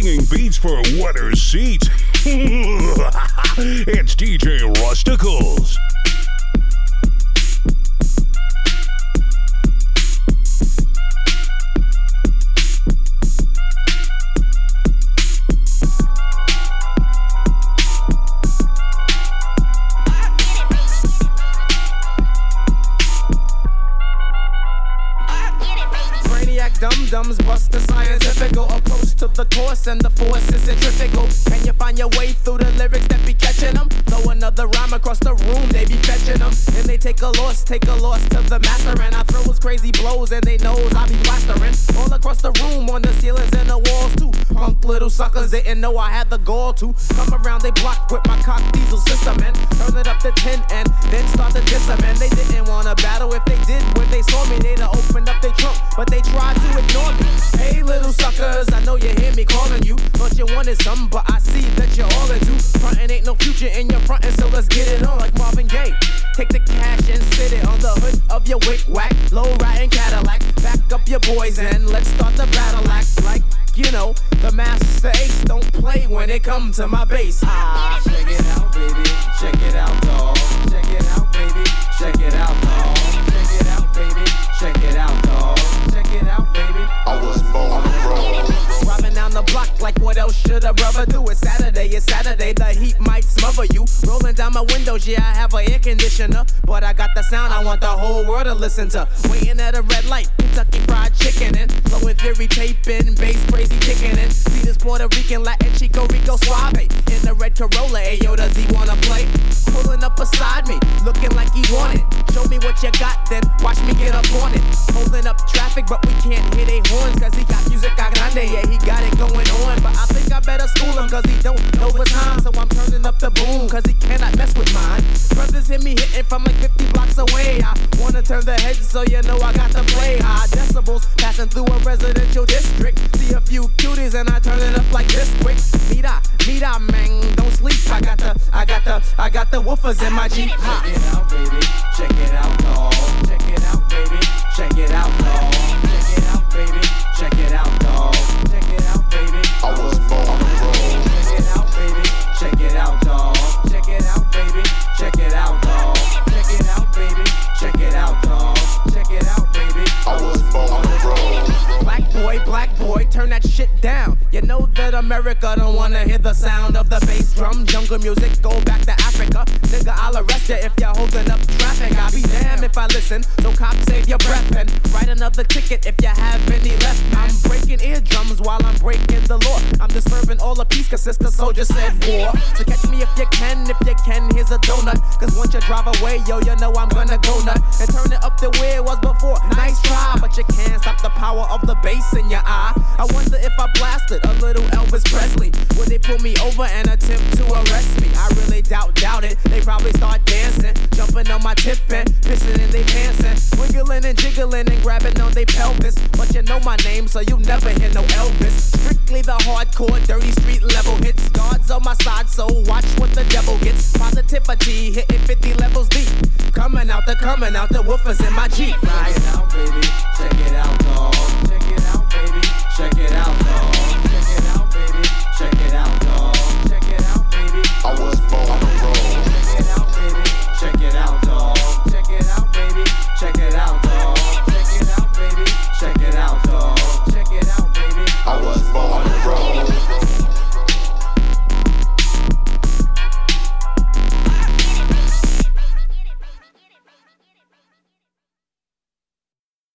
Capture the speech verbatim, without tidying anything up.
bringing beats for wetter seats. It's D J Rusticles. Dum-dums bust the scientific approach to the course, and the force is centrifugal. Can you find your way through the lyrics that be catching them? Throw another rhyme across the room, they be fetching them. And they take a loss, take a loss to the master. And I throw his crazy blows and they knows I be plastering. All across the room, on the ceilings and the walls too. Punk little suckers didn't know I had the gall to come around they block with my cock diesel system and turn it up to ten and then start to diss them. And they didn't wanna battle. If they did, when they saw me, they'd have opened up their trunk, but they tried to ignore me. Hey little suckers, I know you hear me calling you. Thought you wanted something, but I see that you're all into frontin'. Ain't no future in your frontin', so let's get it on like Marvin Gaye. Take the cash and sit it on the hood of your wick whack, low riding Cadillac. Back up your boys and let's start the battle act like, you know, the master ace don't play when it comes to my bass. Ah, check it out, baby. Check it out, dawg. Check it out, baby. Check it out, dawg. Check it out, baby. Check it out, dawg. Check it out, baby. I was born to roll. Driving down the block like what else should a brother do? It's Saturday, it's Saturday, the heat might smother you. Rolling down my windows, yeah, I have an air conditioner, but I got the sound I want the whole world to listen to. Waiting at a red light, Kentucky Fried Chicken and Low and Fury taping, bass crazy kicking in. See this Puerto Rican, Latin, Chico Rico Suave in the red Corolla, ayo, does he wanna play? Pulling up beside me, looking like he wanted. Show me what you got, then watch me get up on it. Holding up traffic, but we can't hear they horns, cause he got music a grande, yeah, he got it going on. But I think I better school him, cause he don't know the time. So I'm turning up the boom, cause he cannot mess with mine. Brothers hear me hitting from like fifty blocks away. I wanna turn the heads, so you know I got to play high decibels, passing through a residential district. See a few cuties and I turn it up like this quick. Mira, mira, man, don't sleep. I got the, I got the, I got the woofers in my Jeep. Ha. Check it out, baby. Check it out, dawg. Check it out, baby. Check it out, dawg. Check it out, baby. Check it out, dawg. Check it out, baby. I was born to roll. Check it out, baby. Check it out, dawg. Check it out, baby. Check it out, dawg. Check it out, baby. Check it out, dawg. Check it out, baby. I was born to roll. Black boy, black boy, turn that shit down. You know that America don't wanna hear the sound of the bass drum. Jungle music, go back to Africa. Nigga, I'll arrest ya if you're holding up traffic. I'll be damned if I listen, so cop save your breath and write another ticket if you have any left. I'm breaking eardrums while I'm breaking the law. I'm disturbing all the peace, cause sister soldier said war. So catch me if you can, if you can, here's a donut. Cause once you drive away, yo, you know I'm gonna go nut. And turn it up to where it was before. Nice try, but you can't stop the power of the bass in your eye. I wonder if I blasted a little Elvis Presley, would they pull me over and attempt to arrest me? I really doubt, doubt it. They probably start dancing, jumping on my tip and pissing in they pants and wiggling and jiggling and grabbing on they pelvis. But you know my name, so you never hear no Elvis. Strictly the hardcore, dirty street level hits. Guards on my side, so watch what the devil gets. Positivity hitting fifty levels deep. Coming out the, coming out the woofers in my Jeep. Check it out,